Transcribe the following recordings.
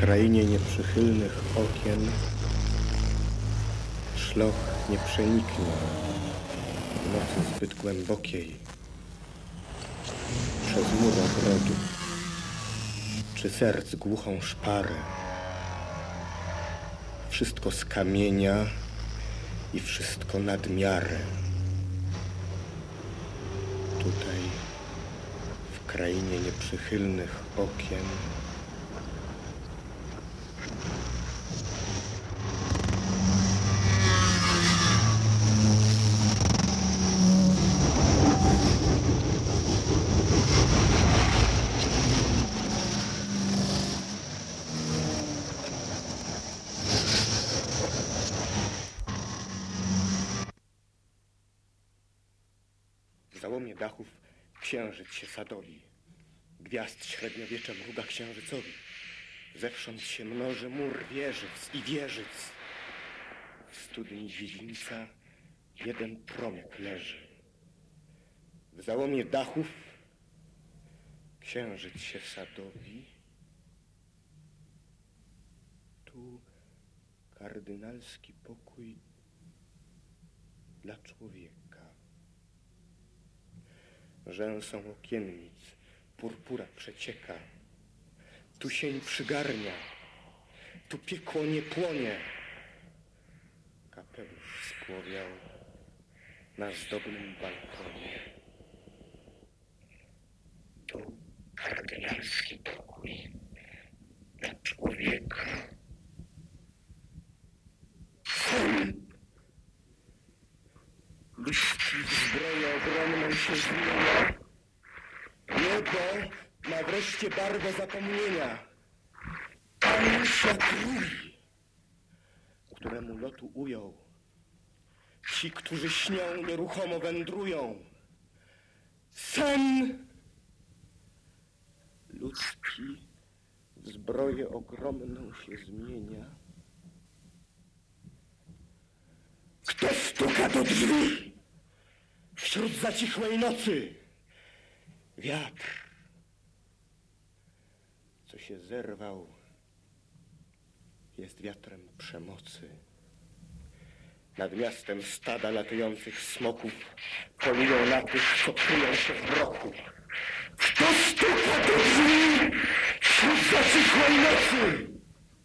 krainie nieprzychylnych okien szloch nie przeniknie w nocy zbyt głębokiej przez mur ogrodu, czy serc głuchą szparę. Wszystko z kamienia i wszystko nad miarę. Tutaj, w krainie nieprzychylnych okien, w załomie dachów księżyc się sadowi. Gwiazd średniowieczem mruga księżycowi. Zewsząd się mnoży mur wieżyc i wieżyc. W studni dziedzińca jeden promyk leży. W załomie dachów księżyc się sadowi. Tu kardynalski pokój dla człowieka. Rzęsą okiennic purpura przecieka. Tu sień przygarnia, tu piekło nie płonie. Kapelusz spłowiał na zdobnym balkonie. Tu kardynalski pokój dla człowieka. Listki w zbroję ogromną się zmienia. Niebo ma wreszcie barwę zapomnienia. Pan światłui, któremu lotu ujął. Ci, którzy śnią, nieruchomo wędrują. Sen ludzki w zbroję ogromną się zmienia. Kto stuka do drzwi wśród zacichłej nocy? Wiatr, co się zerwał, jest wiatrem przemocy. Nad miastem stada latujących smoków polują na tych, co kryją się w mroku. Kto stuka do drzwi wśród zacichłej nocy?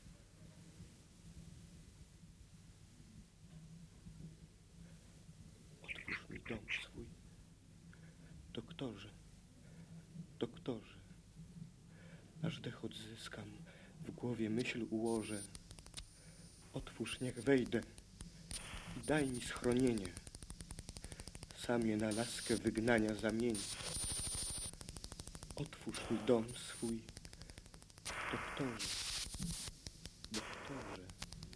Otwórz mi dom swój, doktorze. Doktorze, aż dech odzyskam, w głowie myśl ułożę. Otwórz, niech wejdę i daj mi schronienie. Sam je na laskę wygnania zamieni. Otwórz mi dom swój, doktorze, doktorze.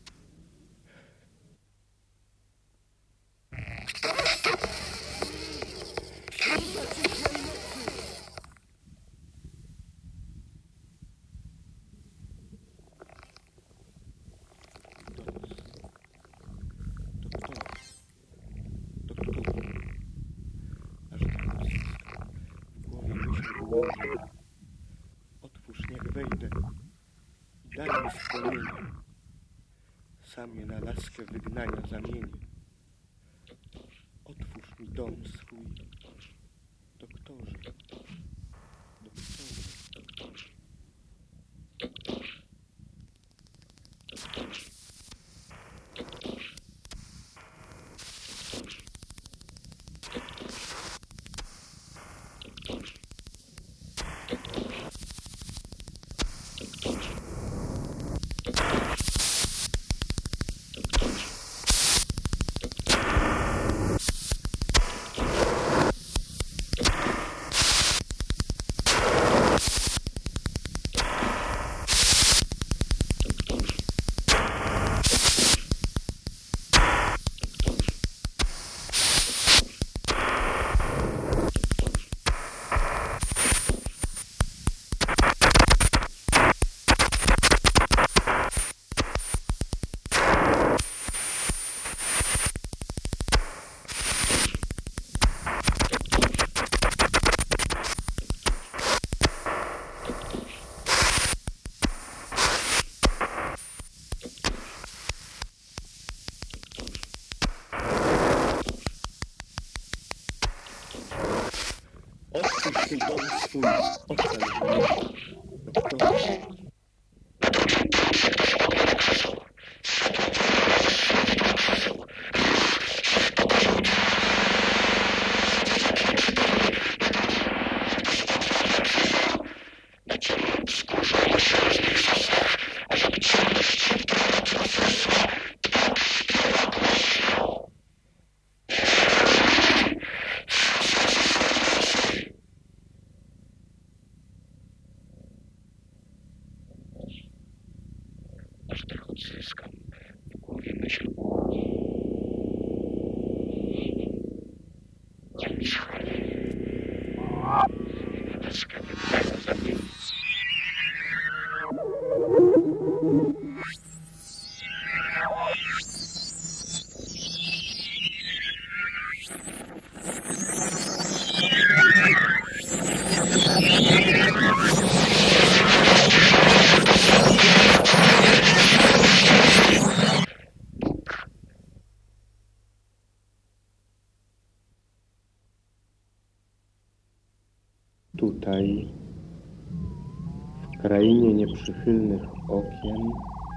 Otwórz, niech wejdę i daj mi schronienie. Sam je na laskę wygnania zamienię. Otwórz mi dom swój, doktorze, doktorze. Otwórz dom swój, ocal mnie. No proszę. Odzyskam w głowie myśl. Tutaj, w krainie nieprzychylnych okien,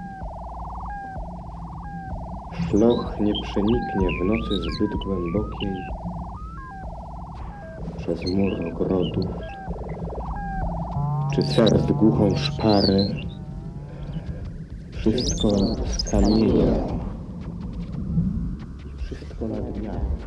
szloch nie przeniknie w nocy zbyt głębokiej przez mur ogrodów, czy serc głuchą szparę. Wszystko z kamienia i wszystko nad miarą.